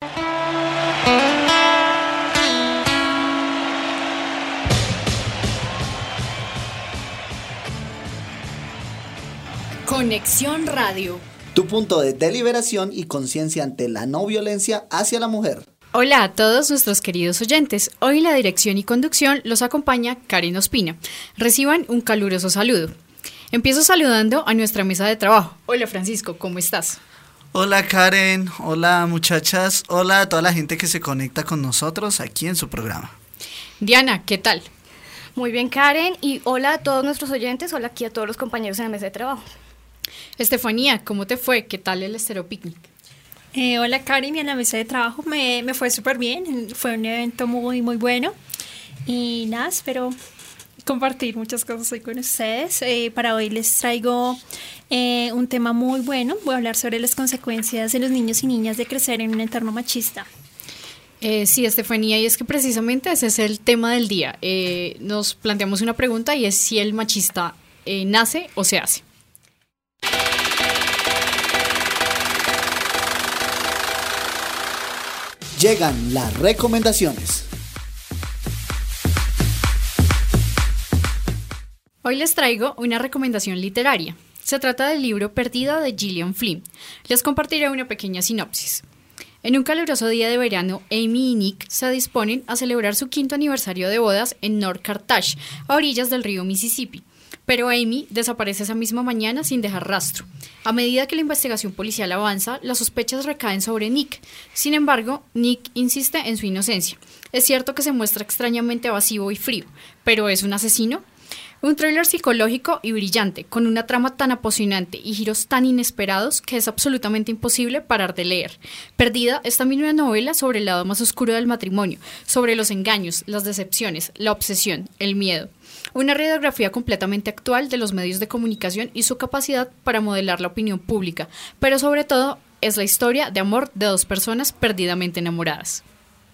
Conexión Radio. Tu punto de deliberación y conciencia ante la no violencia hacia la mujer. Hola a todos nuestros queridos oyentes. Hoy en la dirección y conducción los acompaña Karen Ospina. Reciban un caluroso saludo. Empiezo saludando a nuestra mesa de trabajo. Hola Francisco, ¿cómo estás? Hola Karen, hola muchachas, hola a toda la gente que se conecta con nosotros aquí en su programa. Diana, ¿qué tal? Muy bien Karen, y hola a todos nuestros oyentes, hola aquí a todos los compañeros en la mesa de trabajo. Estefanía, ¿cómo te fue? ¿Qué tal el Estéreo Picnic? Hola Karen, y en la mesa de trabajo me fue súper bien, fue un evento muy bueno y nada, espero compartir muchas cosas hoy con ustedes. Para hoy les traigo un tema muy bueno, voy a hablar sobre las consecuencias de los niños y niñas de crecer en un entorno machista. Sí, Estefanía, y es que precisamente ese es el tema del día. Nos planteamos una pregunta y es si el machista nace o se hace. Llegan las recomendaciones. Hoy les traigo una recomendación literaria. Se trata del libro Perdida de Gillian Flynn. Les compartiré una pequeña sinopsis. En un caluroso día de verano, Amy y Nick se disponen a celebrar su 5º aniversario de bodas en North Carthage, a orillas del río Mississippi. Pero Amy desaparece esa misma mañana sin dejar rastro. A medida que la investigación policial avanza, las sospechas recaen sobre Nick. Sin embargo, Nick insiste en su inocencia. Es cierto que se muestra extrañamente evasivo y frío, pero ¿es un asesino? Un thriller psicológico y brillante, con una trama tan apasionante y giros tan inesperados que es absolutamente imposible parar de leer. Perdida es también una novela sobre el lado más oscuro del matrimonio, sobre los engaños, las decepciones, la obsesión, el miedo. Una radiografía completamente actual de los medios de comunicación y su capacidad para modelar la opinión pública, pero sobre todo es la historia de amor de dos personas perdidamente enamoradas.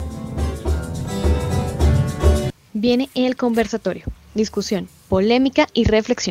Viene el conversatorio, discusión, polémica y reflexión.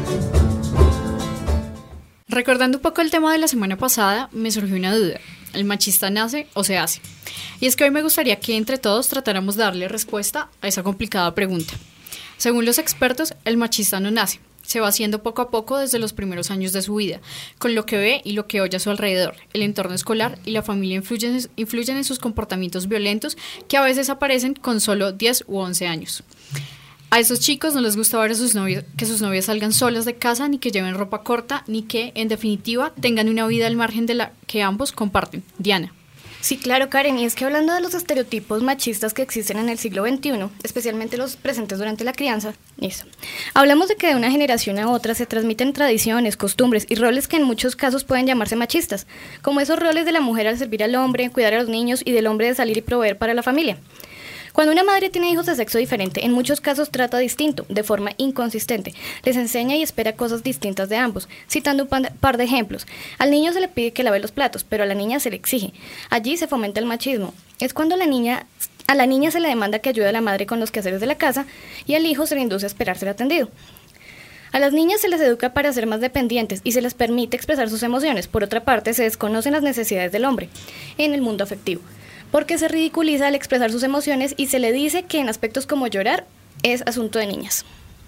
Recordando un poco el tema de la semana pasada, me surgió una duda. ¿El machista nace o se hace? Y es que hoy me gustaría que entre todos tratáramos de darle respuesta a esa complicada pregunta. Según los expertos, el machista no nace. Se va haciendo poco a poco desde los primeros años de su vida, con lo que ve y lo que oye a su alrededor. El entorno escolar y la familia influyen en sus comportamientos violentos que a veces aparecen con solo 10 u 11 años. A esos chicos no les gusta ver a que sus novias salgan solas de casa, ni que lleven ropa corta, ni que, en definitiva, tengan una vida al margen de la que ambos comparten. Diana. Sí, claro, Karen, y es que hablando de los estereotipos machistas que existen en el siglo XXI, especialmente los presentes durante la crianza, hablamos de que de una generación a otra se transmiten tradiciones, costumbres y roles que en muchos casos pueden llamarse machistas, como esos roles de la mujer al servir al hombre, cuidar a los niños y del hombre de salir y proveer para la familia. Cuando una madre tiene hijos de sexo diferente, en muchos casos trata distinto, de forma inconsistente. Les enseña y espera cosas distintas de ambos. Citando un par de ejemplos. Al niño se le pide que lave los platos, pero a la niña se le exige. Allí se fomenta el machismo. Es cuando a la niña se le demanda que ayude a la madre con los quehaceres de la casa y al hijo se le induce a esperar ser atendido. A las niñas se les educa para ser más dependientes y se les permite expresar sus emociones. Por otra parte, se desconocen las necesidades del hombre en el mundo afectivo, porque se ridiculiza al expresar sus emociones y se le dice que en aspectos como llorar es asunto de niñas.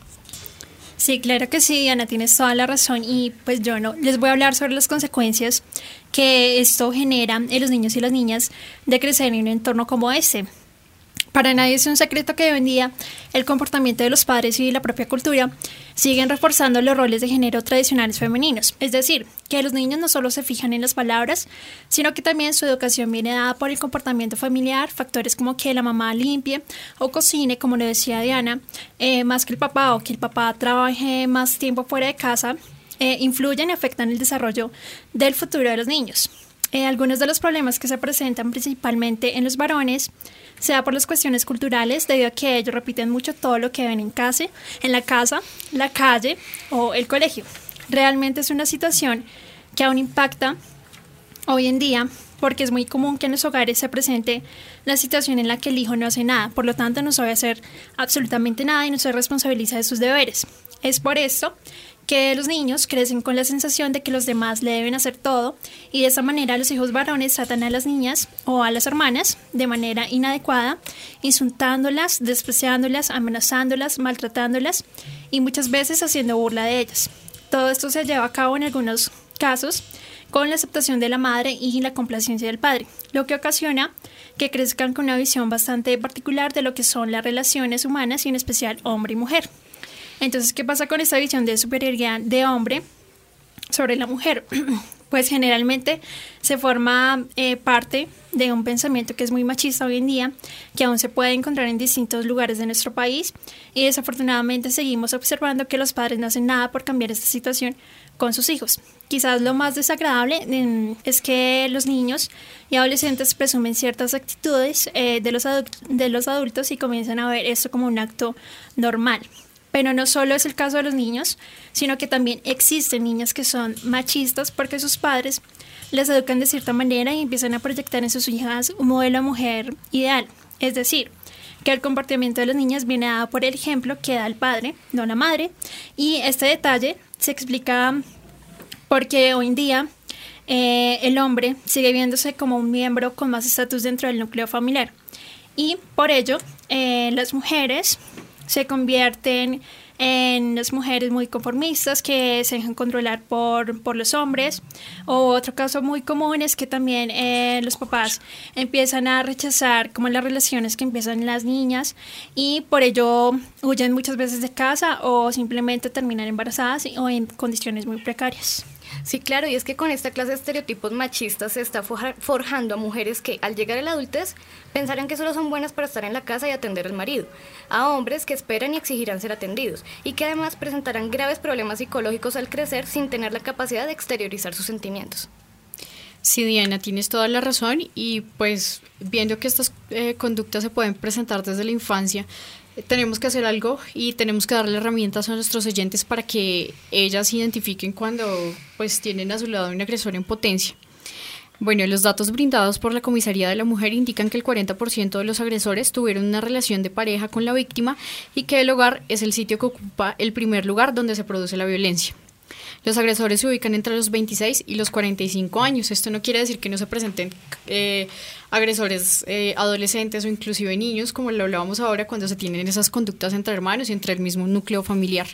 Sí, claro que sí, Diana, tienes toda la razón y pues yo no les voy a hablar sobre las consecuencias que esto genera en los niños y las niñas de crecer en un entorno como este. Para nadie es un secreto que hoy en día el comportamiento de los padres y la propia cultura siguen reforzando los roles de género tradicionales femeninos. Es decir, que los niños no solo se fijan en las palabras, sino que también su educación viene dada por el comportamiento familiar, factores como que la mamá limpie o cocine, como le decía Diana, más que el papá, o que el papá trabaje más tiempo fuera de casa, influyen y afectan el desarrollo del futuro de los niños. Algunos de los problemas que se presentan principalmente en los varones se da por las cuestiones culturales, debido a que ellos repiten mucho todo lo que ven en la casa, la calle o el colegio. Realmente es una situación que aún impacta hoy en día, porque es muy común que en los hogares se presente la situación en la que el hijo no hace nada, por lo tanto no sabe hacer absolutamente nada y no se responsabiliza de sus deberes. Es por esto que los niños crecen con la sensación de que los demás le deben hacer todo y de esa manera los hijos varones tratan a las niñas o a las hermanas de manera inadecuada, insultándolas, despreciándolas, amenazándolas, maltratándolas y muchas veces haciendo burla de ellas. Todo esto se lleva a cabo en algunos casos con la aceptación de la madre y la complacencia del padre, lo que ocasiona que crezcan con una visión bastante particular de lo que son las relaciones humanas y en especial hombre y mujer. Entonces, ¿qué pasa con esta visión de superioridad de hombre sobre la mujer? Pues generalmente se forma parte de un pensamiento que es muy machista hoy en día, que aún se puede encontrar en distintos lugares de nuestro país y desafortunadamente seguimos observando que los padres no hacen nada por cambiar esta situación con sus hijos. Quizás lo más desagradable es que los niños y adolescentes presumen ciertas actitudes de los adultos y comienzan a ver esto como un acto normal. Pero no solo es el caso de los niños, sino que también existen niñas que son machistas porque sus padres les educan de cierta manera y empiezan a proyectar en sus hijas un modelo de mujer ideal. Es decir, que el comportamiento de las niñas viene dado por el ejemplo que da el padre, no la madre, y este detalle se explica porque hoy en día el hombre sigue viéndose como un miembro con más estatus dentro del núcleo familiar y por ello las mujeres se convierten en las mujeres muy conformistas que se dejan controlar por los hombres. O otro caso muy común es que también los papás empiezan a rechazar como las relaciones que empiezan las niñas y por ello huyen muchas veces de casa o simplemente terminan embarazadas o en condiciones muy precarias. Sí, claro, y es que con esta clase de estereotipos machistas se está forjando a mujeres que al llegar a la adultez pensarán que solo son buenas para estar en la casa y atender al marido, a hombres que esperan y exigirán ser atendidos y que además presentarán graves problemas psicológicos al crecer sin tener la capacidad de exteriorizar sus sentimientos. Sí, Diana, tienes toda la razón y pues viendo que estas conductas se pueden presentar desde la infancia, tenemos que hacer algo y tenemos que darle herramientas a nuestros oyentes para que ellas identifiquen cuando pues tienen a su lado un agresor en potencia. Bueno, los datos brindados por la Comisaría de la Mujer indican que el 40% de los agresores tuvieron una relación de pareja con la víctima y que el hogar es el sitio que ocupa el primer lugar donde se produce la violencia. Los agresores se ubican entre los 26 y los 45 años. Esto no quiere decir que no se presenten agresores adolescentes o inclusive niños, como lo hablábamos ahora, cuando se tienen esas conductas entre hermanos y entre el mismo núcleo familiar.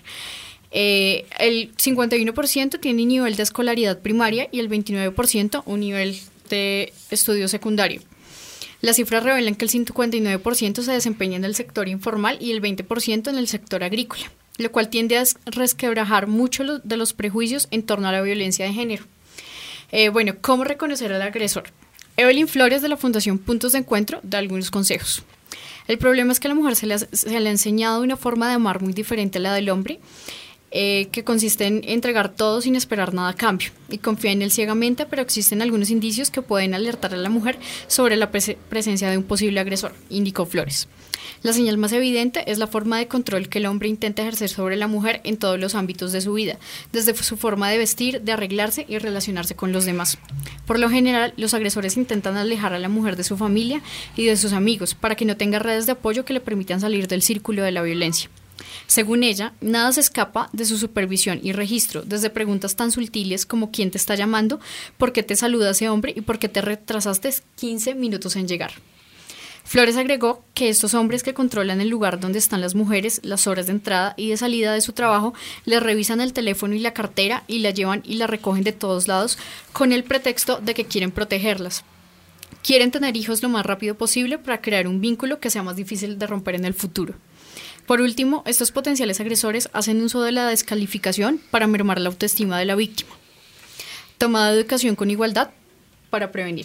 El 51% tiene nivel de escolaridad primaria y el 29% un nivel de estudio secundario. Las cifras revelan que el 59% se desempeña en el sector informal y el 20% en el sector agrícola, lo cual tiende a resquebrajar mucho de los prejuicios en torno a la violencia de género. Bueno, ¿cómo reconocer al agresor? Evelyn Flores de la Fundación Puntos de Encuentro da algunos consejos. El problema es que a la mujer se le ha enseñado una forma de amar muy diferente a la del hombre, que consiste en entregar todo sin esperar nada a cambio y confía en él ciegamente, pero existen algunos indicios que pueden alertar a la mujer sobre la presencia de un posible agresor, indicó Flores. La señal más evidente es la forma de control que el hombre intenta ejercer sobre la mujer en todos los ámbitos de su vida, desde su forma de vestir, de arreglarse y relacionarse con los demás. Por lo general, los agresores intentan alejar a la mujer de su familia y de sus amigos para que no tenga redes de apoyo que le permitan salir del círculo de la violencia. Según ella, nada se escapa de su supervisión y registro, desde preguntas tan sutiles como ¿quién te está llamando?, ¿por qué te saluda ese hombre? ¿Y por qué te retrasaste 15 minutos en llegar? Flores agregó que estos hombres que controlan el lugar donde están las mujeres, las horas de entrada y de salida de su trabajo, les revisan el teléfono y la cartera y la llevan y la recogen de todos lados con el pretexto de que quieren protegerlas. Quieren tener hijos lo más rápido posible para crear un vínculo que sea más difícil de romper en el futuro. Por último, estos potenciales agresores hacen uso de la descalificación para mermar la autoestima de la víctima. Tomada de educación con igualdad para prevenir.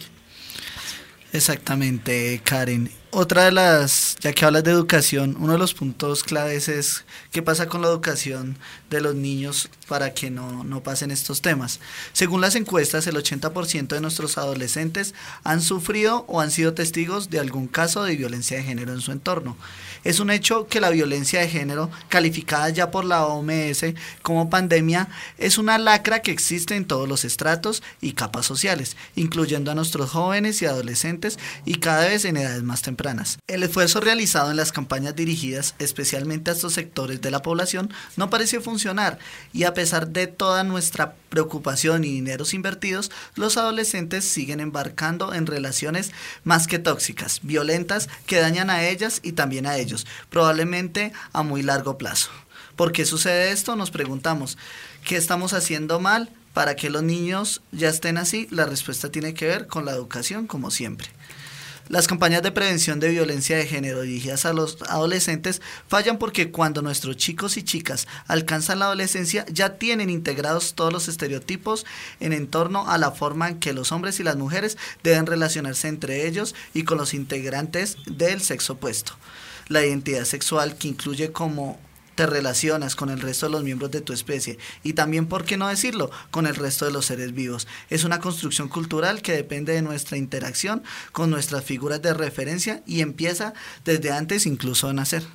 Exactamente, Karen. Otra de las, ya que hablas de educación, uno de los puntos claves es qué pasa con la educación de los niños para que no pasen estos temas. Según las encuestas, el 80% de nuestros adolescentes han sufrido o han sido testigos de algún caso de violencia de género en su entorno. Es un hecho que la violencia de género, calificada ya por la OMS como pandemia, es una lacra que existe en todos los estratos y capas sociales, incluyendo a nuestros jóvenes y adolescentes y cada vez en edades más tempranas. tempranas. El esfuerzo realizado en las campañas dirigidas especialmente a estos sectores de la población no pareció funcionar, y a pesar de toda nuestra preocupación y dineros invertidos, los adolescentes siguen embarcando en relaciones más que tóxicas, violentas, que dañan a ellas y también a ellos, probablemente a muy largo plazo. ¿Por qué sucede esto? Nos preguntamos, ¿qué estamos haciendo mal para que los niños ya estén así? La respuesta tiene que ver con la educación, como siempre. Las campañas de prevención de violencia de género dirigidas a los adolescentes fallan porque cuando nuestros chicos y chicas alcanzan la adolescencia ya tienen integrados todos los estereotipos en torno a la forma en que los hombres y las mujeres deben relacionarse entre ellos y con los integrantes del sexo opuesto. La identidad sexual, que incluye cómo te relacionas con el resto de los miembros de tu especie y también, por qué no decirlo, con el resto de los seres vivos. Es una construcción cultural que depende de nuestra interacción con nuestras figuras de referencia y empieza desde antes incluso de nacer.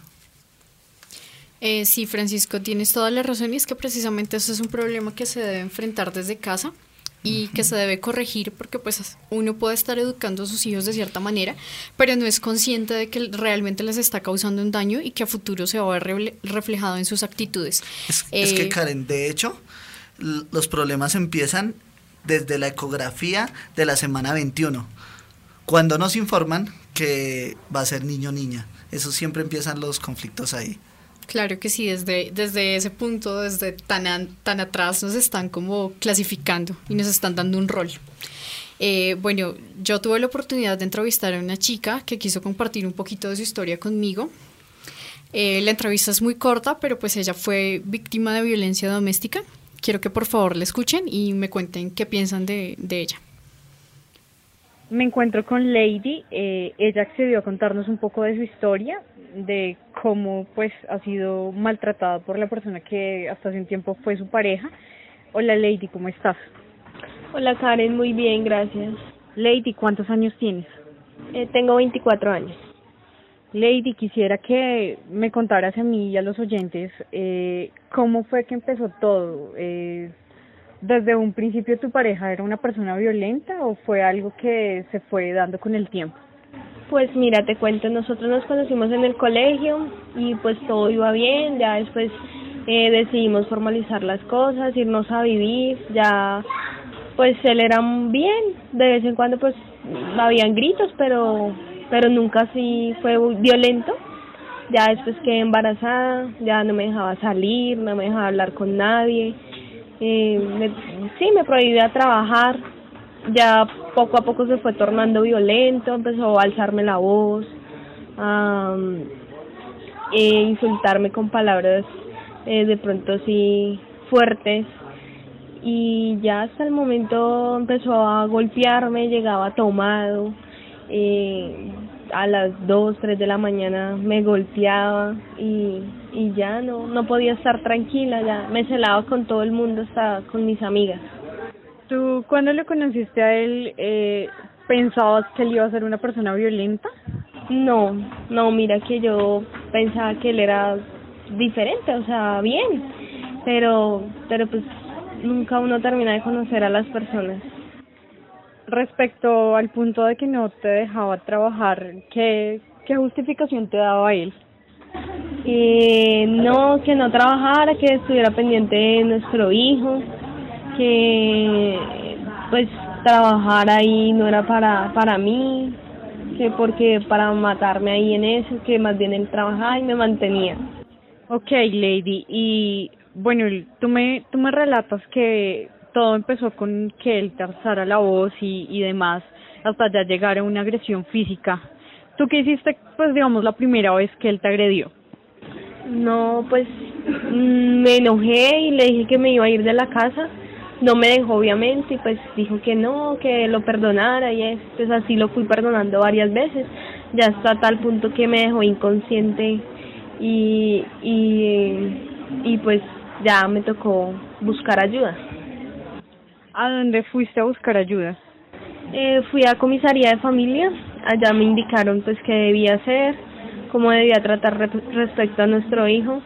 Sí, Francisco, tienes toda la razón, y es que precisamente eso es un problema que se debe enfrentar desde casa y que se debe corregir, porque pues uno puede estar educando a sus hijos de cierta manera, pero no es consciente de que realmente les está causando un daño y que a futuro se va a ver reflejado en sus actitudes. Es que, Karen, de hecho, los problemas empiezan desde la ecografía de la semana 21, cuando nos informan que va a ser niño o niña. Eso siempre empiezan los conflictos ahí. Claro que sí, desde ese punto, desde tan atrás nos están como clasificando y nos están dando un rol. Bueno, yo tuve la oportunidad de entrevistar a una chica que quiso compartir un poquito de su historia conmigo. La entrevista es muy corta, pero pues ella fue víctima de violencia doméstica. Quiero que por favor la escuchen y me cuenten qué piensan de ella. Me encuentro con Lady. Ella accedió a contarnos un poco de su historia, de cómo pues ha sido maltratada por la persona que hasta hace un tiempo fue su pareja. Hola Lady, ¿cómo estás? Hola Karen, muy bien, gracias. Lady, ¿cuántos años tienes? Tengo 24 años. Lady, quisiera que me contaras a mí y a los oyentes cómo fue que empezó todo. ¿Desde un principio tu pareja era una persona violenta o fue algo que se fue dando con el tiempo? Pues mira, te cuento, nosotros nos conocimos en el colegio y pues todo iba bien, ya después decidimos formalizar las cosas, irnos a vivir, ya pues él era bien, de vez en cuando pues habían gritos, pero nunca así fue violento. Ya después quedé embarazada, ya no me dejaba salir, no me dejaba hablar con nadie. Me prohibía trabajar, ya poco a poco se fue tornando violento, empezó a alzarme la voz, a insultarme con palabras de pronto sí fuertes, y ya hasta el momento empezó a golpearme, llegaba tomado, a las 2, 3 de la mañana me golpeaba y ya no podía estar tranquila, ya me celaba con todo el mundo, hasta con mis amigas. ¿Tú cuando lo conociste a él pensabas que él iba a ser una persona violenta? No, mira que yo pensaba que él era diferente, o sea, bien, pero pues nunca uno termina de conocer a las personas. Respecto al punto de que no te dejaba trabajar, ¿qué justificación te daba él? No, que no trabajara, que estuviera pendiente de nuestro hijo, que pues trabajar ahí no era para mí, que porque para matarme ahí en eso, que más bien él trabajaba y me mantenía. Ok, Lady, y bueno, tú me relatas que todo empezó con que él te alzara la voz y demás, hasta ya llegar a una agresión física. ¿Tú qué hiciste, pues digamos, la primera vez que él te agredió? No, pues me enojé y le dije que me iba a ir de la casa. No me dejó, obviamente, y pues dijo que no, que lo perdonara, y pues así lo fui perdonando varias veces, ya hasta tal punto que me dejó inconsciente y pues ya me tocó buscar ayuda. ¿A dónde fuiste a buscar ayuda? Fui a comisaría de familia, allá me indicaron pues qué debía hacer, cómo debía tratar respecto a nuestro hijo,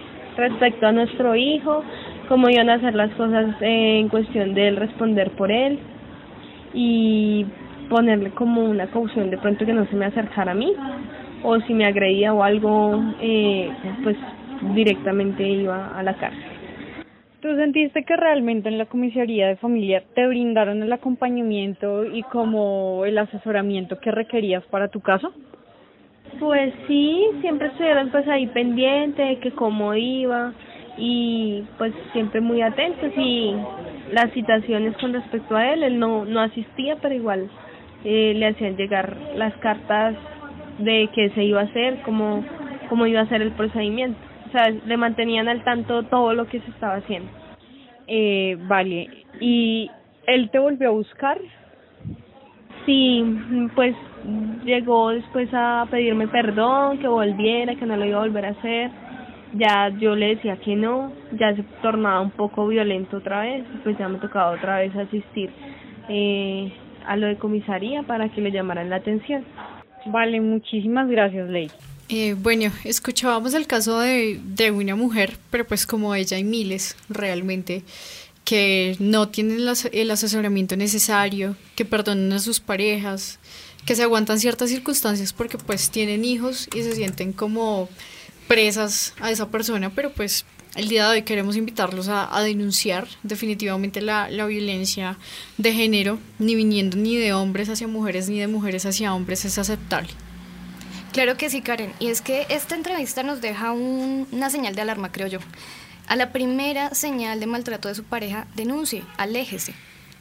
cómo iban a hacer las cosas en cuestión de responder por él, y ponerle como una caución de pronto que no se me acercara a mí, o si me agredía o algo, pues directamente iba a la cárcel. ¿Tú sentiste que realmente en la comisaría de familia te brindaron el acompañamiento y como el asesoramiento que requerías para tu caso? Pues sí, siempre estuvieron pues ahí pendiente de que cómo iba y pues siempre muy atentos, y las citaciones con respecto a él no asistía, pero igual le hacían llegar las cartas de qué se iba a hacer, cómo iba a ser el procedimiento. O sea, le mantenían al tanto todo lo que se estaba haciendo. Vale, ¿y él te volvió a buscar? Sí, pues llegó después a pedirme perdón, que volviera, que no lo iba a volver a hacer. Ya yo le decía que no, ya se tornaba un poco violento otra vez, pues ya me tocaba otra vez asistir a lo de comisaría para que le llamaran la atención. Vale, muchísimas gracias, Ley. Bueno, escuchábamos el caso de una mujer, pero pues como ella hay miles realmente que no tienen el asesoramiento necesario, que perdonan a sus parejas, que se aguantan ciertas circunstancias porque pues tienen hijos y se sienten como presas a esa persona, pero pues el día de hoy queremos invitarlos a denunciar definitivamente la violencia de género, ni viniendo ni de hombres hacia mujeres ni de mujeres hacia hombres es aceptable. Claro que sí, Karen, y es que esta entrevista nos deja una señal de alarma, creo yo. A la primera señal de maltrato de su pareja, denuncie, aléjese.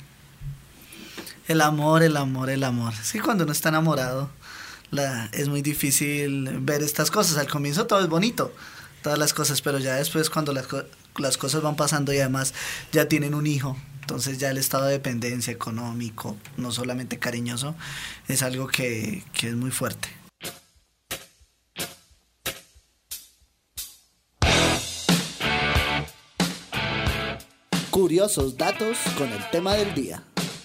El amor, el amor, el amor. Sí, cuando uno está enamorado, es muy difícil ver estas cosas. Al comienzo todo es bonito, todas las cosas, pero ya después cuando las cosas van pasando y además ya tienen un hijo, entonces ya el estado de dependencia económico, no solamente cariñoso, es algo que es muy fuerte. Curiosos datos con el tema del día.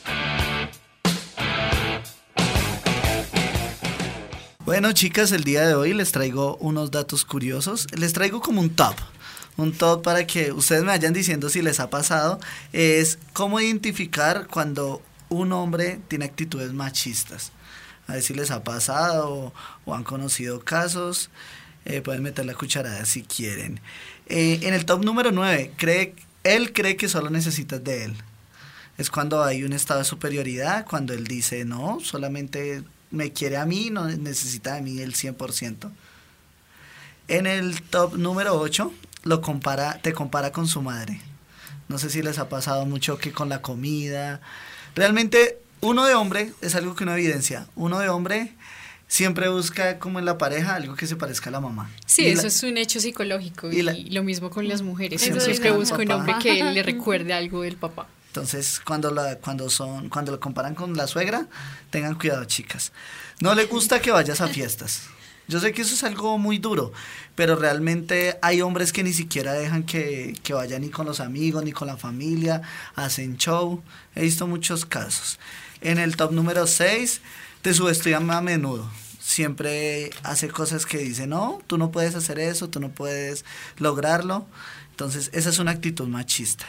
Bueno, chicas, el día de hoy les traigo unos datos curiosos. Les traigo como un top para que ustedes me vayan diciendo si les ha pasado. Es cómo identificar cuando un hombre tiene actitudes machistas. A ver si les ha pasado o han conocido casos. Pueden meter la cucharada si quieren. En el top número 9, él cree que solo necesitas de él. Es cuando hay un estado de superioridad, cuando él dice, no, solamente me quiere a mí, no necesita de mí el 100%. En el top número 8, te compara con su madre. No sé si les ha pasado mucho que con la comida. Realmente, uno de hombre, es algo que uno evidencia, uno de hombre siempre busca como en la pareja algo que se parezca a la mamá. Sí, eso es un hecho psicológico y lo mismo con las mujeres. Uno siempre busca un hombre que le recuerde algo del papá. Entonces, cuando lo comparan con la suegra, tengan cuidado, chicas. No le gusta que vayas a fiestas. Yo sé que eso es algo muy duro, pero realmente hay hombres que ni siquiera dejan que vayan ni con los amigos, ni con la familia, hacen show. He visto muchos casos. En el top número 6, te subestiman a menudo. Siempre hace cosas que dice, no, tú no puedes hacer eso, tú no puedes lograrlo. Entonces, esa es una actitud machista.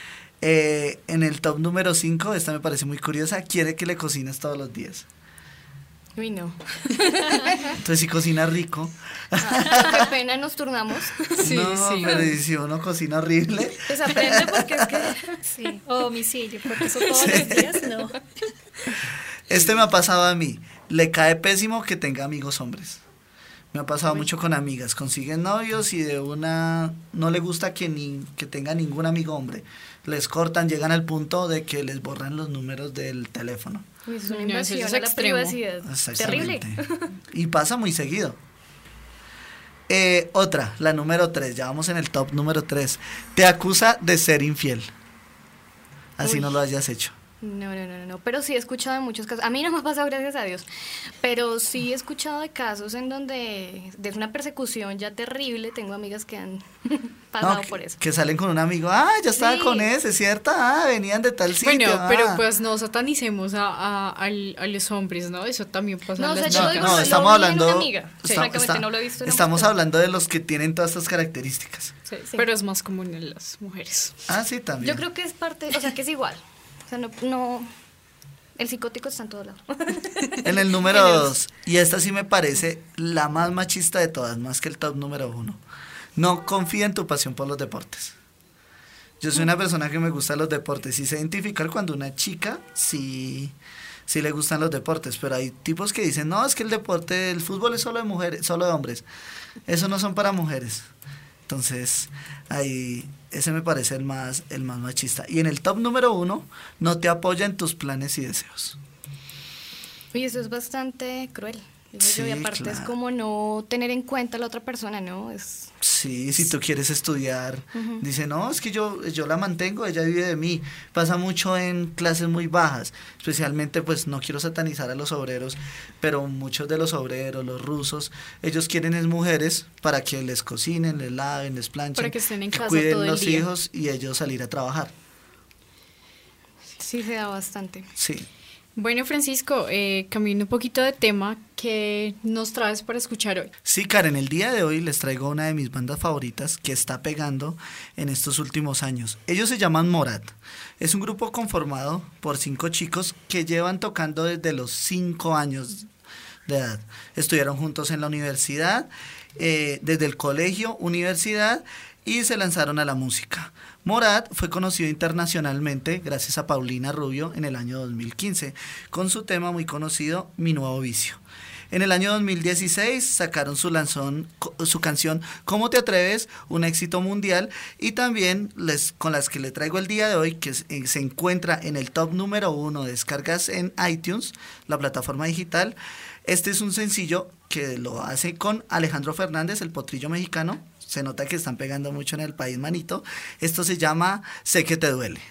En el top número 5, esta me parece muy curiosa, quiere que le cocines todos los días. Uy, no. Entonces, si cocina rico. Qué pena, nos turnamos. Sí, no, sí. Pero si uno cocina horrible. Pues aprende porque es que... Sí, o domicilio, porque eso todos los días no. Este me ha pasado a mí. Le cae pésimo que tenga amigos hombres. Me ha pasado mucho con amigas. Consiguen novios y de una no le gusta que tenga ningún amigo hombre. Les cortan, llegan al punto de que les borran los números del teléfono. Uy, es una No, eso invasión es a la extremo. privacidad. Terrible. Y pasa muy seguido. Otra, la número 3. Ya vamos en el top número 3. Te acusa de ser infiel. Así Uy. no lo hayas hecho. No, pero sí he escuchado de muchos casos, a mí no me ha pasado gracias a Dios, pero sí he escuchado de casos en donde es una persecución ya terrible, tengo amigas que han pasado por eso. Que salen con un amigo, ya estaba con ese, ¿cierto? Venían de tal sitio. Bueno, pero pues no satanicemos a los hombres, ¿no? Eso también pasa No, en o sea, las yo chicas. digo, no, lo estamos vi en hablando, una amiga. Sí, francamente no lo he visto en estamos una hablando de los que tienen todas estas características. Sí. Pero es más común en las mujeres. Sí, también. Yo creo que es parte, o sea, que es igual, o sea, no El psicótico está en todos lados. En el número 2, y esta sí me parece la más machista de todas, más que el top número 1. No confía en tu pasión por los deportes. Yo soy una persona que me gustan los deportes y sé identificar cuando una chica sí le gustan los deportes, pero hay tipos que dicen, no, es que el deporte, el fútbol es solo de mujeres, solo de hombres. Eso no son para mujeres. Entonces, ahí ese me parece el más machista. Y en el top número 1, no te apoya en tus planes y deseos. Oye, eso es bastante cruel. Sí, y aparte claro. Es como no tener en cuenta a la otra persona, ¿no? Sí, si tú quieres estudiar, dice, no, es que yo la mantengo, ella vive de mí. Pasa mucho en clases muy bajas, especialmente, pues no quiero satanizar a los obreros, pero muchos de los obreros, los rusos, ellos quieren es mujeres para que les cocinen, les laven, les planchen, para que estén en casa cuiden todo el los día. hijos y ellos salir a trabajar. Sí, se da bastante. Sí. Bueno, Francisco, cambiando un poquito de tema, ¿qué nos traes para escuchar hoy? Sí, Karen, el día de hoy les traigo una de mis bandas favoritas que está pegando en estos últimos años. Ellos se llaman Morat. Es un grupo conformado por 5 chicos que llevan tocando desde los 5 años de edad. Estuvieron juntos en la universidad, desde el colegio, universidad, y se lanzaron a la música. Morat fue conocido internacionalmente gracias a Paulina Rubio en el año 2015 con su tema muy conocido Mi Nuevo Vicio. En el año 2016 sacaron su canción ¿Cómo te atreves?, un éxito mundial, y también con las que le traigo el día de hoy, que se encuentra en el top número 1 de descargas en iTunes, la plataforma digital. Este es un sencillo que lo hace con Alejandro Fernández, el potrillo mexicano. Se nota que están pegando mucho en el país, manito. Esto se llama Sé que te duele.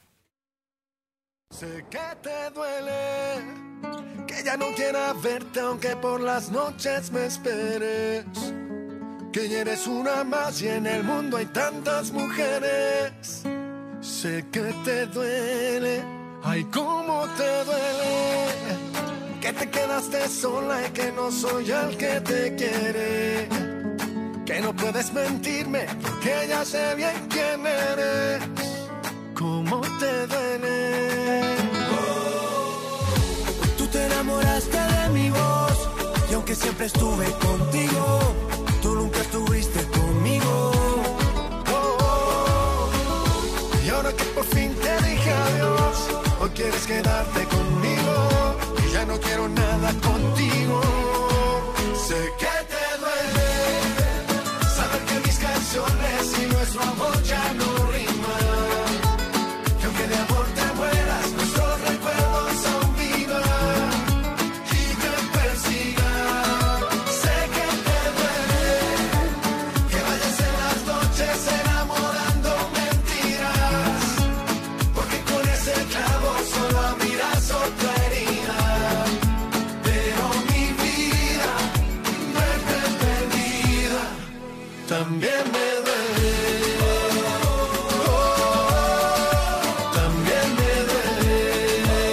Sé que te duele, que ya no quiera verte aunque por las noches me esperes, que ya eres una más y en el mundo hay tantas mujeres. Sé que te duele, ay cómo te duele, que te quedaste sola y que no soy el que te quiere, que no puedes mentirme porque ya sé bien quién eres. ¿Cómo te duele? Tú te enamoraste de mi voz y aunque siempre estuve contigo, tú nunca estuviste conmigo. Y ahora que por fin te dije adiós, hoy quieres quedarte conmigo y ya no quiero nada contigo. Sé que te duele saber que mis canciones y nuestro amor ya no riman, que aunque de amor te mueras, nuestros recuerdos aún vivan y te persigan. Sé que te duele que vayas en las noches enamorando mentiras, porque con ese clavo solo abrirás otra herida. Pero mi vida, verte perdida, también me duele. También me duele.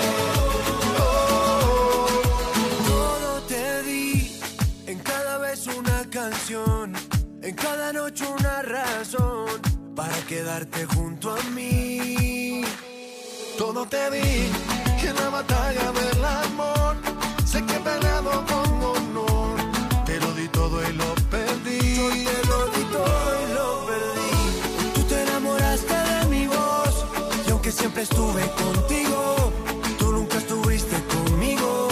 Todo te di, en cada vez una canción, en cada noche una razón para quedarte junto a mí. Todo te di, y en la batalla del amor sé que he peleado con honor. Te lo di todo y lo perdí. Yo te lo di todo y lo perdí. Tú te enamoraste de mi voz y aunque siempre estuve contigo, tú nunca estuviste conmigo.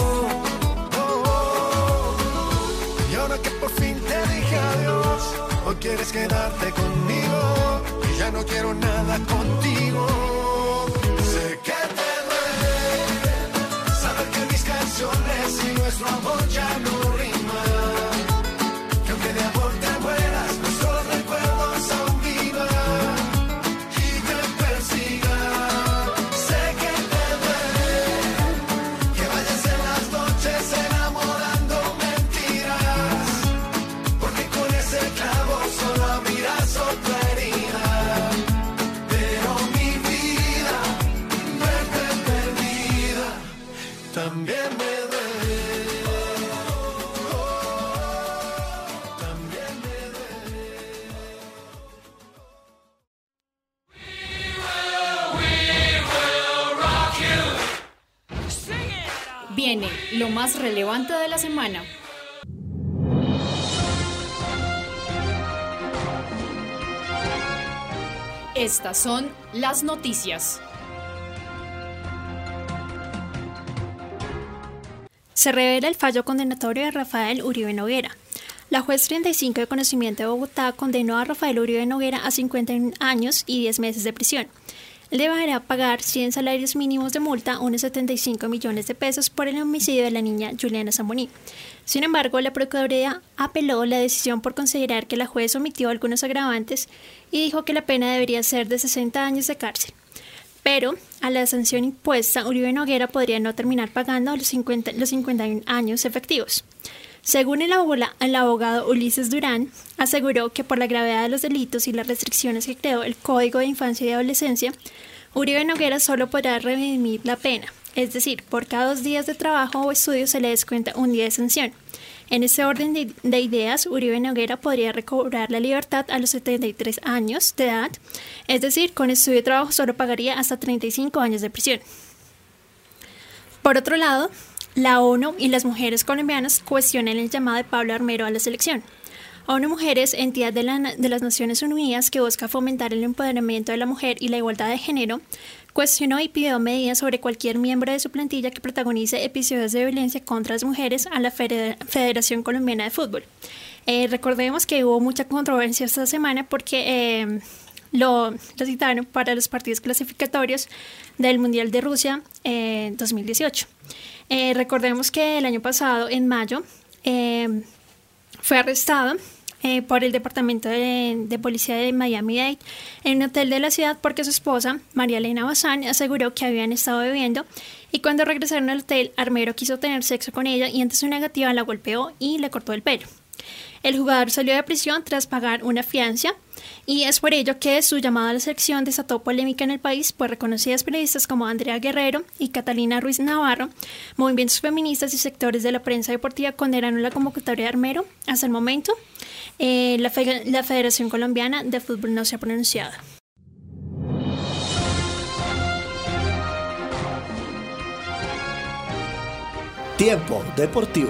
Y ahora que por fin te dije adiós, hoy quieres quedarte conmigo y ya no quiero nada contigo. Sé que te duele saber que mis canciones y nuestro amor ya no riman, que aunque de amor te mueras, nuestros recuerdos aún vivan y te persigan. Sé que te duele que vayas en las noches enamorando mentiras, porque con ese clavo solo abrirás otra herida. Pero mi vida, verte perdida, también me duele. viene lo más relevante de la semana. Estas son las noticias. Se revela el fallo condenatorio de Rafael Uribe Noguera. La juez 35 de conocimiento de Bogotá condenó a Rafael Uribe Noguera a 51 años y 10 meses de prisión. Él deberá pagar 100 salarios mínimos de multa, unos 75 millones de pesos, por el homicidio de la niña Juliana Zamboní. Sin embargo, la Procuraduría apeló la decisión por considerar que la juez omitió algunos agravantes y dijo que la pena debería ser de 60 años de cárcel. Pero, a la sanción impuesta, Uribe Noguera podría no terminar pagando los 51 años efectivos. Según el abogado Ulises Durán, aseguró que por la gravedad de los delitos y las restricciones que creó el Código de Infancia y Adolescencia, Uribe Noguera solo podrá redimir la pena, es decir, por cada 2 días de trabajo o estudio se le descuenta un día de sanción. En ese orden de ideas, Uribe Noguera podría recobrar la libertad a los 73 años de edad, es decir, con estudio y trabajo solo pagaría hasta 35 años de prisión. Por otro lado, la ONU y las mujeres colombianas cuestionan el llamado de Pablo Armero a la selección. ONU Mujeres, entidad de las Naciones Unidas que busca fomentar el empoderamiento de la mujer y la igualdad de género, cuestionó y pidió medidas sobre cualquier miembro de su plantilla que protagonice episodios de violencia contra las mujeres a la Federación Colombiana de Fútbol. Recordemos que hubo mucha controversia esta semana porque lo citaron para los partidos clasificatorios del Mundial de Rusia 2018. Recordemos que el año pasado, en mayo, fue arrestado por el Departamento de Policía de Miami-Dade en un hotel de la ciudad porque su esposa, María Elena Bazán, aseguró que habían estado bebiendo y cuando regresaron al hotel, Armero quiso tener sexo con ella y ante su negativa la golpeó y le cortó el pelo. El jugador salió de prisión tras pagar una fianza y es por ello que su llamada a la selección desató polémica en el país, pues reconocidas periodistas como Andrea Guerrero y Catalina Ruiz Navarro, movimientos feministas y sectores de la prensa deportiva condenaron la convocatoria de Armero. Hasta el momento, la Federación Colombiana de Fútbol no se ha pronunciado. Tiempo deportivo.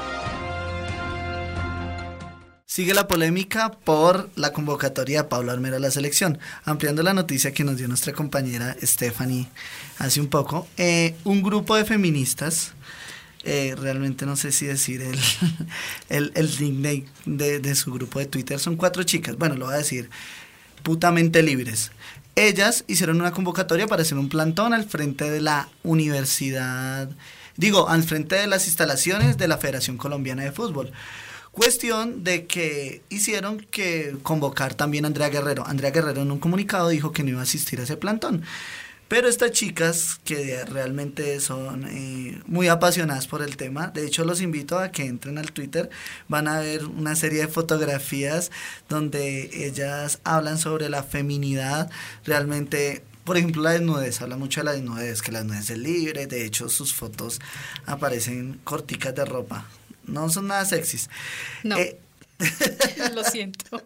Sigue la polémica por la convocatoria de Pablo Armero a la selección. Ampliando la noticia que nos dio nuestra compañera Stephanie hace un poco, un grupo de feministas, realmente no sé si decir el nickname de su grupo de Twitter, son 4 chicas, bueno, lo voy a decir, putamente libres. Ellas hicieron una convocatoria para hacer un plantón al frente de la universidad, al frente de las instalaciones de la Federación Colombiana de Fútbol. Cuestión de que hicieron que convocar también a Andrea Guerrero. Andrea Guerrero en un comunicado dijo que no iba a asistir a ese plantón. Pero estas chicas que realmente son muy apasionadas por el tema, de hecho los invito a que entren al Twitter, van a ver una serie de fotografías donde ellas hablan sobre la feminidad, realmente. Por ejemplo, la desnudez, habla mucho de la desnudez, que la desnudez es libre, de hecho sus fotos aparecen corticas de ropa. No son nada sexys. No, lo siento.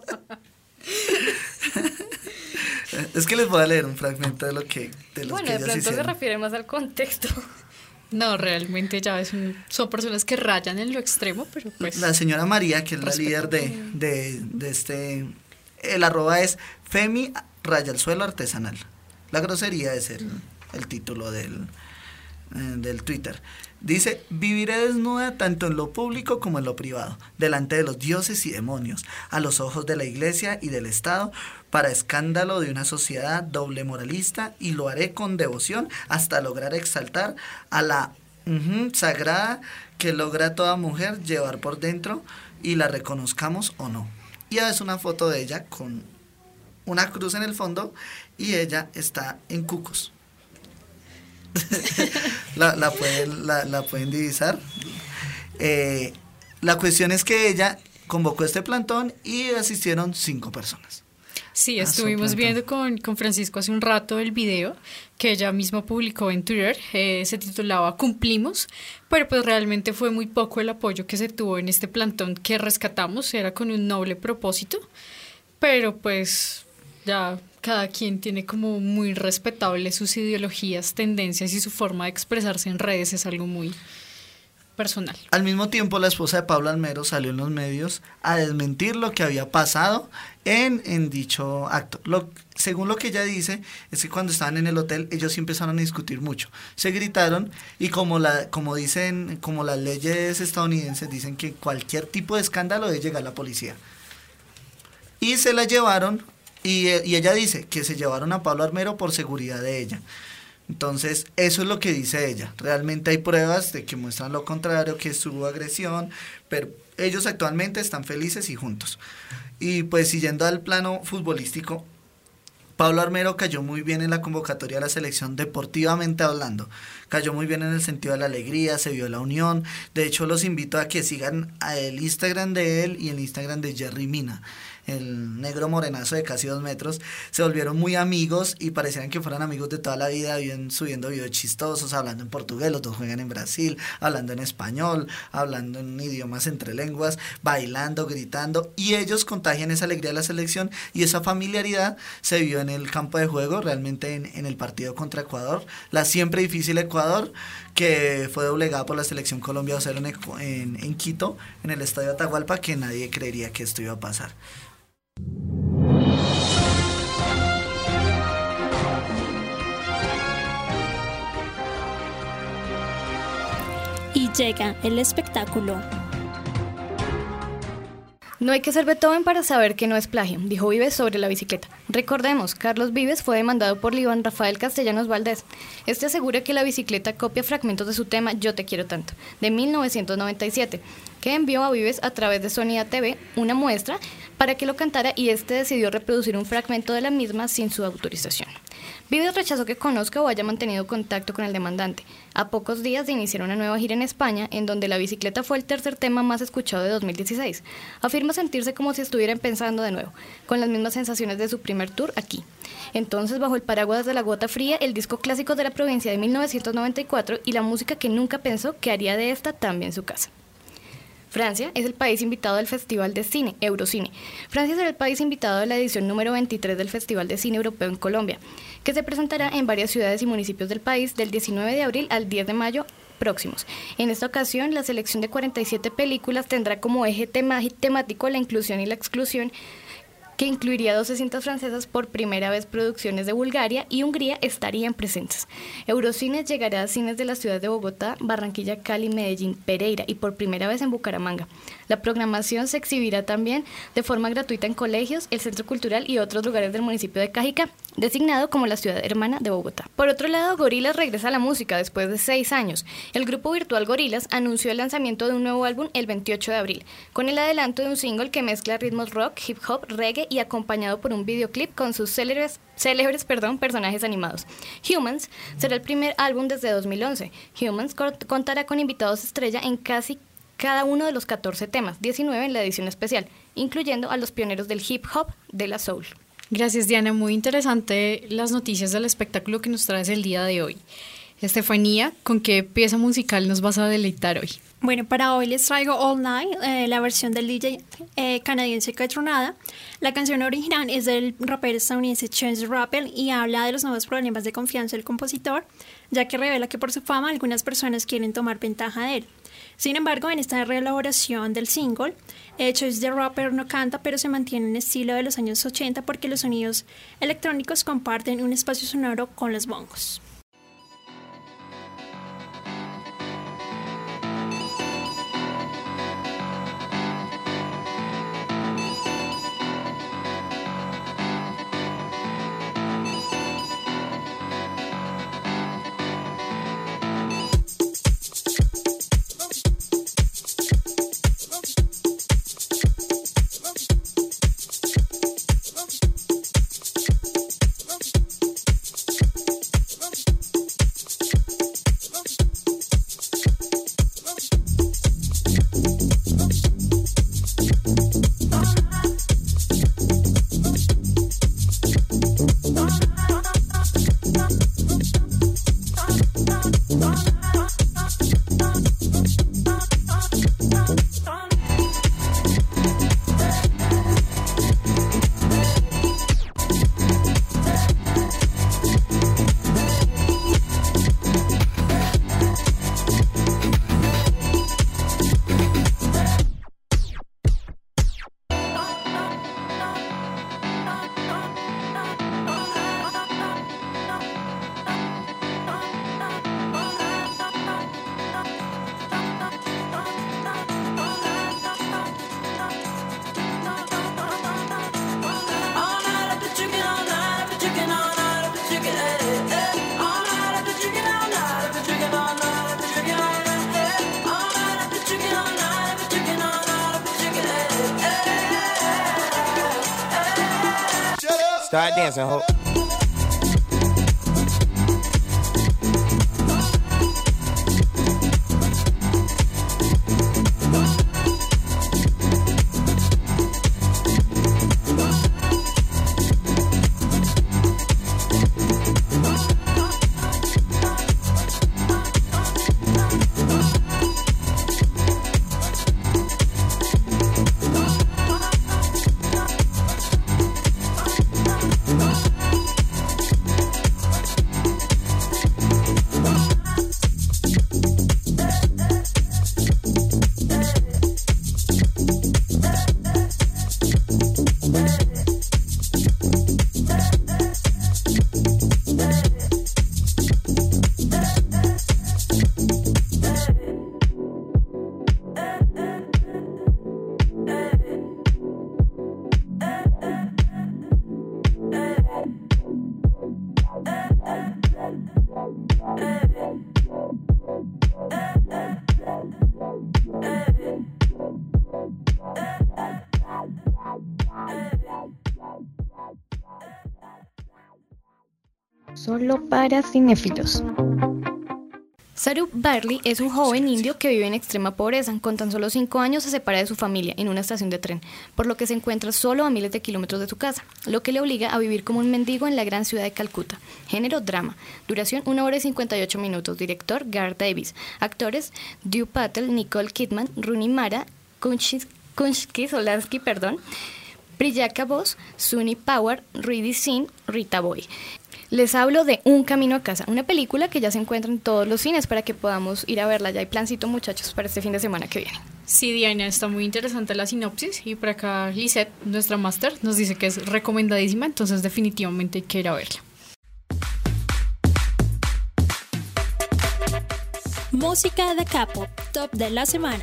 Es que les voy a leer un fragmento de los que de ellas pronto hicieron. se refiere más al contexto. No, realmente ya son personas que rayan en lo extremo, pero pues... La señora María, que es la líder de el arroba es Femi Raya el Suelo Artesanal. La grosería es el título del Twitter. Dice: viviré desnuda tanto en lo público como en lo privado, delante de los dioses y demonios, a los ojos de la iglesia y del Estado, para escándalo de una sociedad doble moralista, y lo haré con devoción hasta lograr exaltar a la sagrada que logra toda mujer llevar por dentro, y la reconozcamos o no. Y es una foto de ella con una cruz en el fondo y ella está en cucos. la pueden divisar. La cuestión es que ella convocó este plantón y asistieron 5 personas. Sí, estuvimos viendo con Francisco hace un rato el video que ella misma publicó en Twitter, se titulaba Cumplimos, pero pues realmente fue muy poco el apoyo que se tuvo en este plantón que rescatamos, era con un noble propósito, pero pues ya cada quien tiene como muy respetable sus ideologías, tendencias y su forma de expresarse en redes es algo muy personal. Al mismo tiempo, la esposa de Pablo Armero salió en los medios a desmentir lo que había pasado en dicho acto. Según lo que ella dice, es que cuando estaban en el hotel, ellos sí empezaron a discutir mucho. Se gritaron y como las leyes estadounidenses dicen que cualquier tipo de escándalo debe llegar a la policía. Y se la llevaron, y ella dice que se llevaron a Pablo Armero por seguridad de ella. Entonces, eso es lo que dice ella. Realmente hay pruebas de que muestran lo contrario, que hubo agresión, pero ellos actualmente están felices y juntos. Y pues siguiendo al plano futbolístico, Pablo Armero cayó muy bien en la convocatoria de la selección, deportivamente hablando. Cayó muy bien en el sentido de la alegría, se vio la unión. De hecho, los invito a que sigan el Instagram de él y el Instagram de Jerry Mina, el negro morenazo de casi 2 metros. Se volvieron muy amigos y parecían que fueran amigos de toda la vida, viven subiendo videos chistosos, hablando en portugués, los dos juegan en Brasil, hablando en español, hablando en idiomas entre lenguas, bailando, gritando, y ellos contagian esa alegría de la selección, y esa familiaridad se vio en el campo de juego, realmente en el partido contra Ecuador, la siempre difícil Ecuador, que fue doblegada por la selección Colombia 2-0 en Quito, en el estadio Atahualpa, que nadie creería que esto iba a pasar. Y llega el espectáculo. No hay que ser Beethoven para saber que no es plagio, dijo Vives sobre la bicicleta. Recordemos, Carlos Vives fue demandado por Iván Rafael Castellanos Valdés. Este asegura que la bicicleta copia fragmentos de su tema Yo te quiero tanto, de 1997, que envió a Vives a través de Sony TV una muestra para que lo cantara, y este decidió reproducir un fragmento de la misma sin su autorización. Vives rechazó que conozca o haya mantenido contacto con el demandante. A pocos días de iniciar una nueva gira en España, en donde la bicicleta fue el tercer tema más escuchado de 2016. Afirma sentirse como si estuviera empezando de nuevo, con las mismas sensaciones de su primer tour aquí. Entonces, bajo el paraguas de La Gota Fría, el disco clásico de la provincia de 1994 y la música que nunca pensó que haría de esta también su casa. Francia es el país invitado del Festival de Cine, Eurocine. Francia será el país invitado de la edición número 23 del Festival de Cine Europeo en Colombia, que se presentará en varias ciudades y municipios del país del 19 de abril al 10 de mayo próximos. En esta ocasión, la selección de 47 películas tendrá como eje temático la inclusión y la exclusión, que incluiría 12 cintas francesas. Por primera vez, producciones de Bulgaria y Hungría estarían presentes. Eurocines llegará a cines de las ciudades de Bogotá, Barranquilla, Cali, Medellín, Pereira y por primera vez en Bucaramanga. La programación se exhibirá también de forma gratuita en colegios, el Centro Cultural y otros lugares del municipio de Cajicá, designado como la ciudad hermana de Bogotá. Por otro lado, Gorillaz regresa a la música después de 6 años. El grupo virtual Gorillaz anunció el lanzamiento de un nuevo álbum el 28 de abril, con el adelanto de un single que mezcla ritmos rock, hip hop, reggae y acompañado por un videoclip con sus célebres personajes animados. Humans será el primer álbum desde 2011. Humans contará con invitados estrella en casi cada uno de los 14 temas, 19 en la edición especial, incluyendo a los pioneros del hip hop de la soul. Gracias, Diana. Muy interesante las noticias del espectáculo que nos traes el día de hoy. Estefanía, ¿con qué pieza musical nos vas a deleitar hoy? Bueno, para hoy les traigo All Night, la versión del DJ canadiense Kaytranada. La canción original es del rapero estadounidense Chance the Rapper y habla de los nuevos problemas de confianza del compositor, ya que revela que por su fama algunas personas quieren tomar ventaja de él. Sin embargo, en esta reelaboración del single, Chance the Rapper no canta, pero se mantiene en el estilo de los años 80 porque los sonidos electrónicos comparten un espacio sonoro con los bongos. Start dancing, ho. Solo para cinéfilos. Sarup Barley es un joven indio que vive en extrema pobreza. Con tan solo 5 años se separa de su familia en una estación de tren, por lo que se encuentra solo a miles de kilómetros de su casa, lo que le obliga a vivir como un mendigo en la gran ciudad de Calcuta. Género drama. Duración 1 hora y 58 minutos. Director Garth Davis. Actores Drew Patel, Nicole Kidman, Rooney Mara, Kunshki Solansky, Priyaka Bose, Sunny Power, Rudy Sin, Rita Boy. Les hablo de Un Camino a Casa, una película que ya se encuentra en todos los cines para que podamos ir a verla. Ya hay plancito, muchachos, para este fin de semana que viene. Sí, Diana, está muy interesante la sinopsis y por acá Lisette, nuestra máster, nos dice que es recomendadísima, entonces definitivamente hay que ir a verla. Música de K-pop, top de la semana.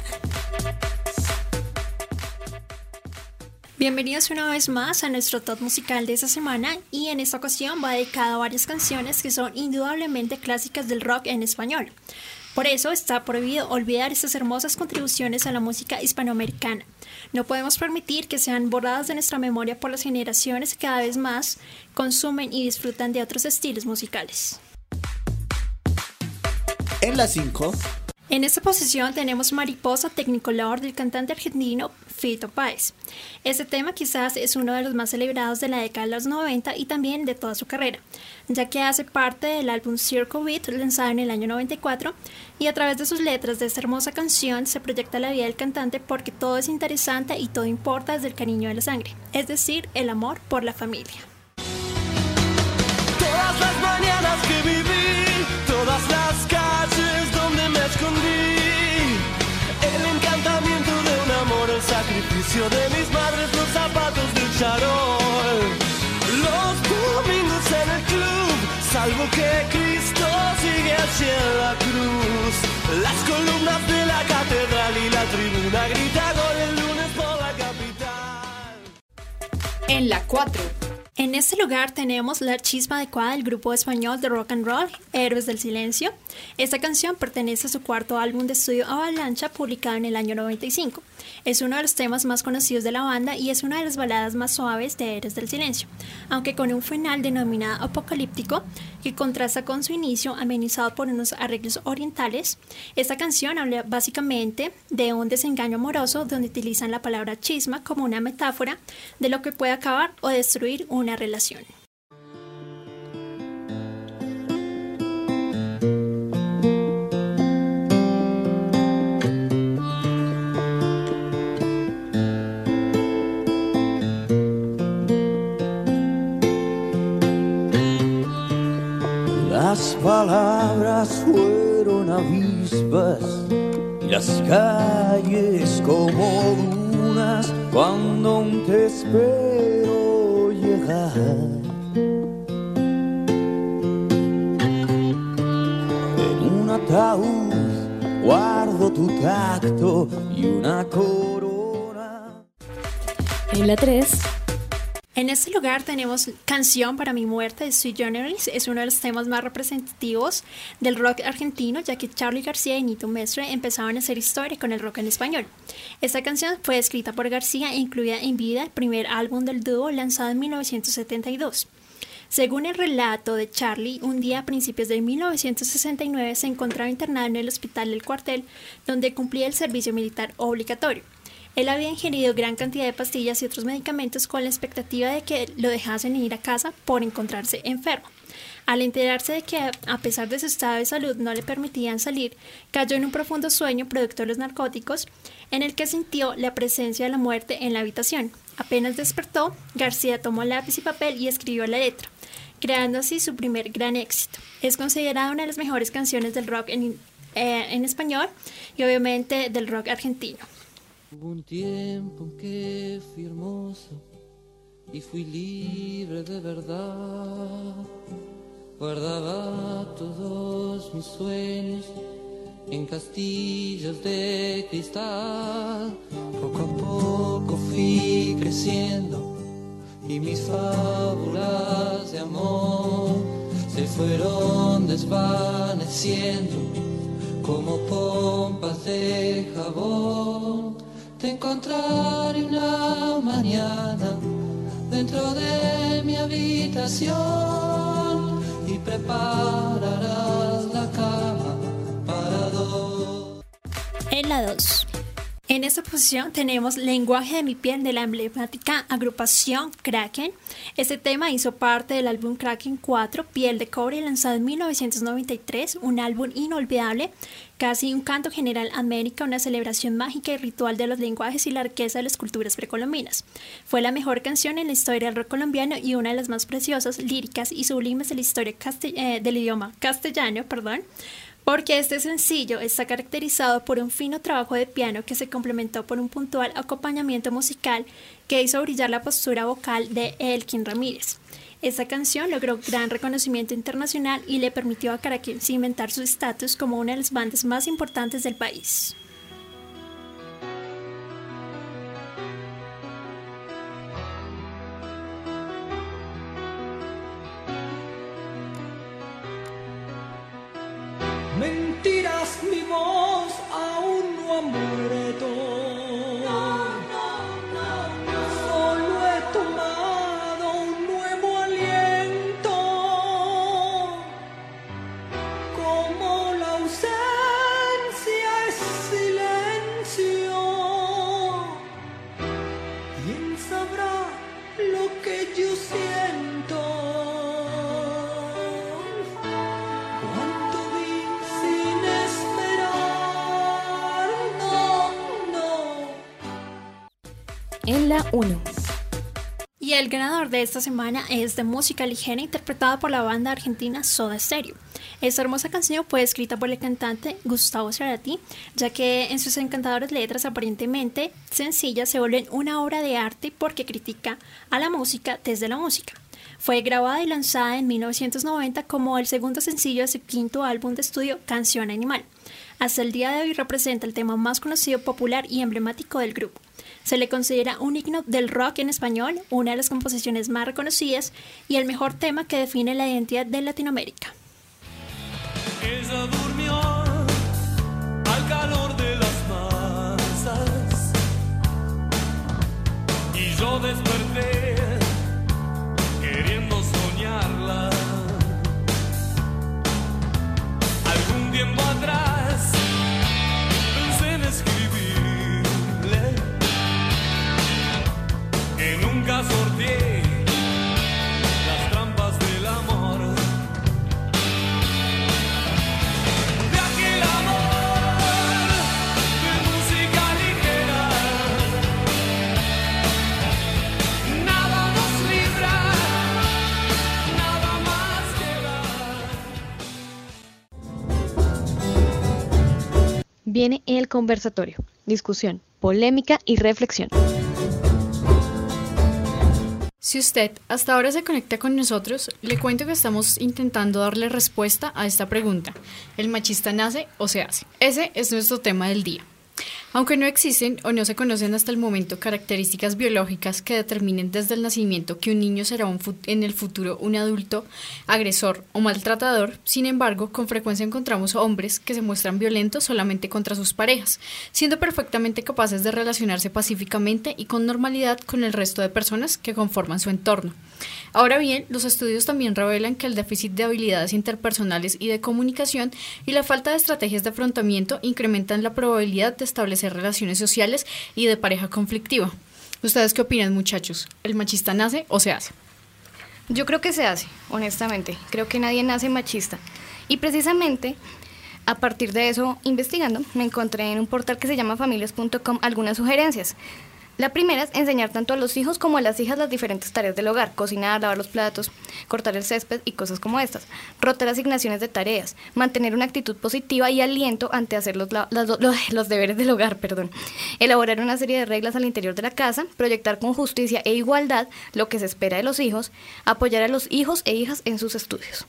Bienvenidos una vez más a nuestro top musical de esta semana, y en esta ocasión va dedicado a varias canciones que son indudablemente clásicas del rock en español. Por eso está prohibido olvidar estas hermosas contribuciones a la música hispanoamericana. No podemos permitir que sean borradas de nuestra memoria por las generaciones que cada vez más consumen y disfrutan de otros estilos musicales. En la 5. En esta posición tenemos Mariposa Technicolor del cantante argentino Fito Páez. Este tema quizás es uno de los más celebrados de la década de los 90 y también de toda su carrera, ya que hace parte del álbum Circle Beat lanzado en el año 94, y a través de sus letras de esta hermosa canción se proyecta la vida del cantante porque todo es interesante y todo importa desde el cariño de la sangre, es decir, el amor por la familia. Todas las mañanas que viví, todas las calles donde me escondí, el encantamiento de un amor, el sacrificio de mis madres, los zapatos del charol, los domingos en el club, salvo que Cristo sigue allí en la cruz, las columnas de la catedral y la tribuna grita gol el lunes por la capital. En la 4. En este lugar tenemos La Chispa Adecuada del grupo español de rock and roll Héroes del Silencio. Esta canción pertenece a su cuarto álbum de estudio Avalancha, publicado en el año 95. Es uno de los temas más conocidos de la banda y es una de las baladas más suaves de Héroes del Silencio, aunque con un final denominado apocalíptico que contrasta con su inicio amenizado por unos arreglos orientales. Esta canción habla básicamente de un desengaño amoroso donde utilizan la palabra chisma como una metáfora de lo que puede acabar o destruir una relación. Las palabras fueron avispas y las calles como dunas cuando aún te espero llegar. En un ataúd guardo tu tacto y una corona. En la 3. En este lugar tenemos Canción para mi muerte de Sui Generis. Es uno de los temas más representativos del rock argentino, ya que Charly García y Nito Mestre empezaron a hacer historia con el rock en español. Esta canción fue escrita por García e incluida en Vida, el primer álbum del dúo lanzado en 1972. Según el relato de Charly, un día a principios de 1969 se encontraba internado en el hospital del cuartel, donde cumplía el servicio militar obligatorio. Él había ingerido gran cantidad de pastillas y otros medicamentos con la expectativa de que lo dejasen ir a casa por encontrarse enfermo. Al enterarse de que, a pesar de su estado de salud, no le permitían salir, cayó en un profundo sueño producto de los narcóticos, en el que sintió la presencia de la muerte en la habitación. Apenas despertó, García tomó lápiz y papel y escribió la letra, creando así su primer gran éxito. Es considerada una de las mejores canciones del rock en español y obviamente del rock argentino. Hubo un tiempo en que fui hermoso y fui libre de verdad. Guardaba todos mis sueños en castillos de cristal. Poco a poco fui creciendo y mis fábulas de amor se fueron desvaneciendo como pompas de jabón. Te encontraré una mañana dentro de mi habitación y prepararás la cama para dos. En la 2. En esta posición tenemos Lenguaje de mi piel de la emblemática agrupación Kraken. Este tema hizo parte del álbum Kraken 4, Piel de Cobre, lanzado en 1993, un álbum inolvidable, casi un canto general a América, una celebración mágica y ritual de los lenguajes y la riqueza de las culturas precolombinas. Fue la mejor canción en la historia del rock colombiano y una de las más preciosas, líricas y sublimes de la historia del idioma castellano, porque este sencillo está caracterizado por un fino trabajo de piano que se complementó por un puntual acompañamiento musical que hizo brillar la postura vocal de Elkin Ramírez. Esta canción logró gran reconocimiento internacional y le permitió a Kraken cimentar su estatus como una de las bandas más importantes del país. Mentiras, mi voz aún no ha muerto. Solo he tomado un nuevo aliento, como la ausencia es silencio. ¿Quién sabrá lo que yo siento? En la 1. Y el ganador de esta semana es de música ligera, interpretada por la banda argentina Soda Stereo. Esta hermosa canción fue escrita por el cantante Gustavo Cerati, ya que en sus encantadoras letras aparentemente sencillas se vuelven una obra de arte porque critica a la música desde la música. Fue grabada y lanzada en 1990 como el segundo sencillo de su quinto álbum de estudio, Canción Animal. Hasta el día de hoy representa el tema más conocido, popular y emblemático del grupo. Se le considera un himno del rock en español, una de las composiciones más reconocidas y el mejor tema que define la identidad de Latinoamérica. Ella durmió al calor de las masas y yo desperté queriendo soñarla. Algún tiempo atrás pensé en escribirle que nunca sorteé las trampas del amor. De aquel amor de música ligera, nada nos libra, nada más queda. Viene el conversatorio, discusión, polémica y reflexión. Si usted hasta ahora se conecta con nosotros, le cuento que estamos intentando darle respuesta a esta pregunta: ¿el machista nace o se hace? Ese es nuestro tema del día. Aunque no existen o no se conocen hasta el momento características biológicas que determinen desde el nacimiento que un niño será en el futuro un adulto agresor o maltratador, sin embargo, con frecuencia encontramos hombres que se muestran violentos solamente contra sus parejas, siendo perfectamente capaces de relacionarse pacíficamente y con normalidad con el resto de personas que conforman su entorno. Ahora bien, los estudios también revelan que el déficit de habilidades interpersonales y de comunicación y la falta de estrategias de afrontamiento incrementan la probabilidad de establecer relaciones sociales y de pareja conflictiva. ¿Ustedes qué opinan, muchachos? ¿El machista nace o se hace? Yo creo que se hace, honestamente. Creo que nadie nace machista. Y precisamente, a partir de eso, investigando, me encontré en un portal que se llama familias.com algunas sugerencias. La primera es enseñar tanto a los hijos como a las hijas las diferentes tareas del hogar: cocinar, lavar los platos, cortar el césped y cosas como estas. Rotar asignaciones de tareas, mantener una actitud positiva y aliento ante hacer los deberes del hogar, elaborar una serie de reglas al interior de la casa, proyectar con justicia e igualdad lo que se espera de los hijos, apoyar a los hijos e hijas en sus estudios.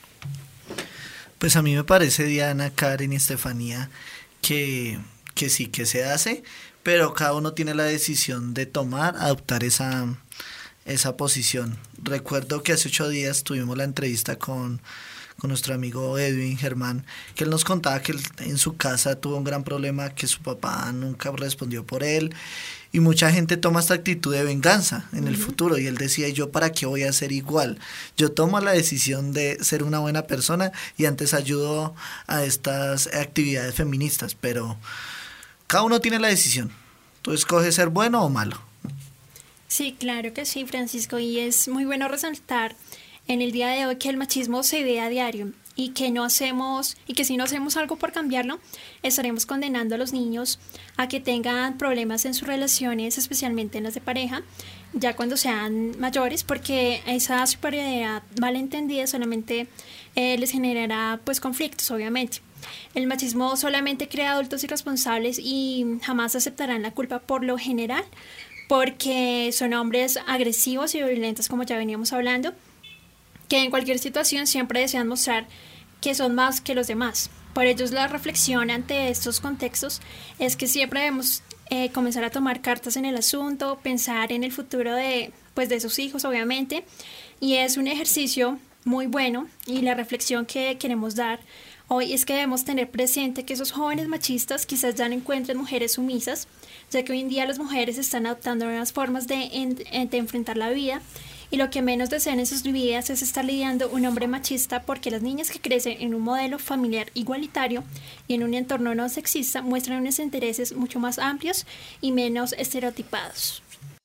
Pues a mí me parece, Diana, Karen y Estefanía, que sí, que se hace, pero cada uno tiene la decisión de adoptar esa posición. Recuerdo que hace 8 días tuvimos la entrevista con nuestro amigo Edwin Germán, que él nos contaba que él, en su casa tuvo un gran problema, que su papá nunca respondió por él, y mucha gente toma esta actitud de venganza en el futuro, y él decía: ¿yo para qué voy a ser igual? Yo tomo la decisión de ser una buena persona y antes ayudo a estas actividades feministas, pero cada uno tiene la decisión. ¿Tú escoges ser bueno o malo? Sí, claro que sí, Francisco, y es muy bueno resaltar en el día de hoy que el machismo se ve a diario y que si no hacemos algo por cambiarlo, estaremos condenando a los niños a que tengan problemas en sus relaciones, especialmente en las de pareja, ya cuando sean mayores, porque esa superioridad malentendida solamente les generará pues conflictos, obviamente. El machismo solamente crea adultos irresponsables y jamás aceptarán la culpa por lo general, porque son hombres agresivos y violentos, como ya veníamos hablando, que en cualquier situación siempre desean mostrar que son más que los demás. Por ello, la reflexión ante estos contextos es que siempre debemos comenzar a tomar cartas en el asunto, pensar en el futuro de sus hijos, obviamente, y es un ejercicio muy bueno, y la reflexión que queremos dar hoy es que debemos tener presente que esos jóvenes machistas quizás ya no encuentren mujeres sumisas, ya que hoy en día las mujeres están adoptando nuevas formas de enfrentar la vida, y lo que menos desean en sus vidas es estar lidiando un hombre machista, porque las niñas que crecen en un modelo familiar igualitario y en un entorno no sexista muestran unos intereses mucho más amplios y menos estereotipados.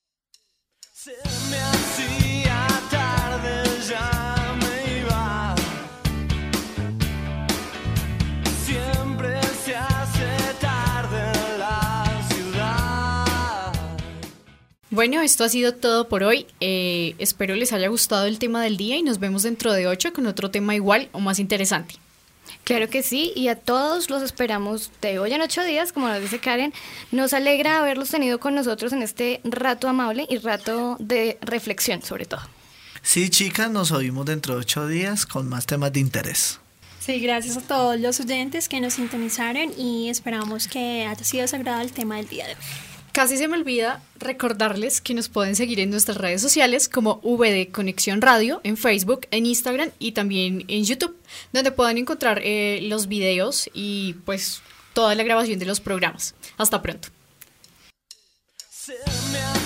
Se me hacía tarde, ya me iba. Siempre se hace tarde en la ciudad. Bueno, esto ha sido todo por hoy. Espero les haya gustado el tema del día y nos vemos dentro de 8 con otro tema igual o más interesante. Claro que sí, y a todos los esperamos de hoy en 8 días, como nos dice Karen. Nos alegra haberlos tenido con nosotros en este rato amable y rato de reflexión, sobre todo. Sí, chicas, nos oímos dentro de 8 días con más temas de interés. Sí, gracias a todos los oyentes que nos sintonizaron y esperamos que haya sido de su agrado el tema del día de hoy. Casi se me olvida recordarles que nos pueden seguir en nuestras redes sociales como VD Conexión Radio, en Facebook, en Instagram y también en YouTube, donde pueden encontrar los videos y pues toda la grabación de los programas. Hasta pronto. Se me